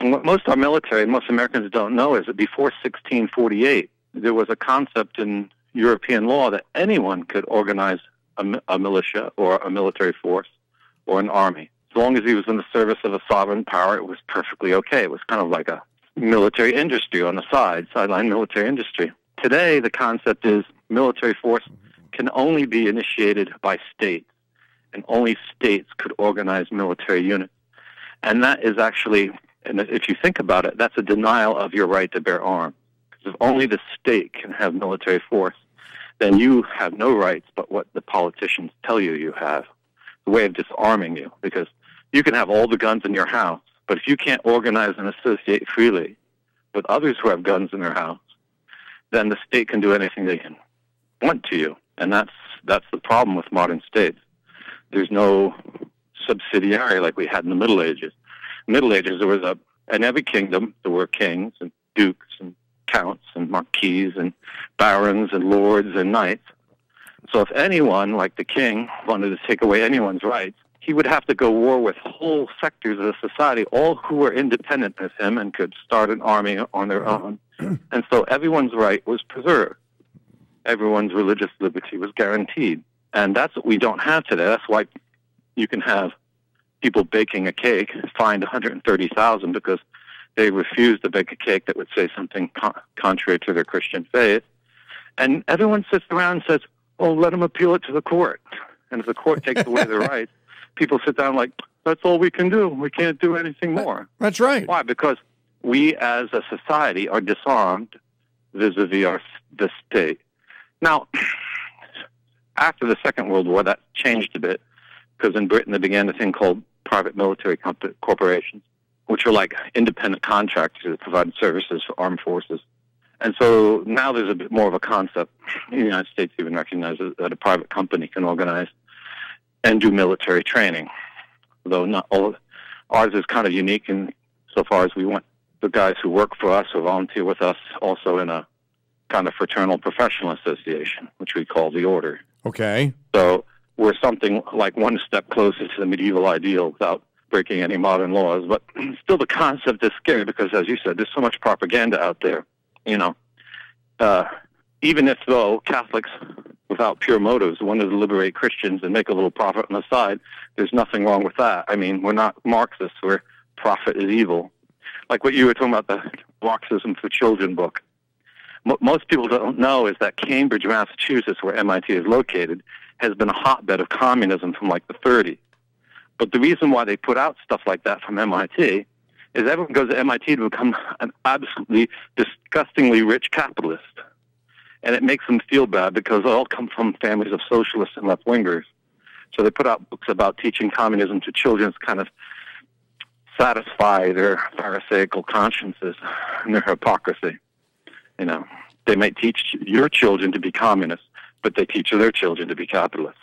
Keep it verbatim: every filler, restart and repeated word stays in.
And what most of our military, most Americans don't know, is that before sixteen forty-eight, there was a concept in European law that anyone could organize a, a militia or a military force or an army. As long as he was in the service of a sovereign power, it was perfectly okay. It was kind of like a military industry on the side, sideline military industry. Today, the concept is military force can only be initiated by states, and only states could organize military units. And that is actually, and if you think about it, that's a denial of your right to bear arms. Because if only the state can have military force, then you have no rights but what the politicians tell you you have, the way of disarming you. Because you can have all the guns in your house, but if you can't organize and associate freely with others who have guns in their house, then the state can do anything they can want to you. And that's that's the problem with modern states. There's no subsidiary like we had in the Middle Ages. In the Middle Ages, there was a, in every kingdom, there were kings and dukes and counts and marquises and barons and lords and knights. So if anyone, like the king, wanted to take away anyone's rights, he would have to go war with whole sectors of the society, all who were independent of him and could start an army on their own. And so everyone's right was preserved. Everyone's religious liberty was guaranteed. And that's what we don't have today. That's why you can have people baking a cake fined one hundred thirty thousand dollars because they refuse to bake a cake that would say something con- contrary to their Christian faith. And everyone sits around and says, oh, let them appeal it to the court. And if the court takes away their rights, people sit down like, that's all we can do. We can't do anything more. That's right. Why? Because we as a society are disarmed vis-a-vis our, the state. Now, after the Second World War, that changed a bit, because in Britain they began a thing called private military comp- corporations, which are like independent contractors that provide services for armed forces. And so now there's a bit more of a concept. The United States even recognizes that a private company can organize and do military training, though not all. Ours is kind of unique in so far as we want the guys who work for us or volunteer with us also in a kind of fraternal professional association, which we call the Order. Okay. So we're something like one step closer to the medieval ideal without breaking any modern laws. But still the concept is scary because, as you said, there's so much propaganda out there. You know, uh, even if, though, Catholics, without pure motives, wanted to liberate Christians and make a little profit on the side, there's nothing wrong with that. I mean, we're not Marxists where profit is evil. Like what you were talking about, the Marxism for Children book. M- most people don't know is that Cambridge, Massachusetts, where M I T is located, has been a hotbed of communism from like the thirties. But the reason why they put out stuff like that from M I T is everyone goes to M I T to become an absolutely disgustingly rich capitalist. And it makes them feel bad because they all come from families of socialists and left-wingers. So they put out books about teaching communism to children to kind of satisfy their pharisaical consciences and their hypocrisy. You know, they might teach your children to be communists, but they teach their children to be capitalists.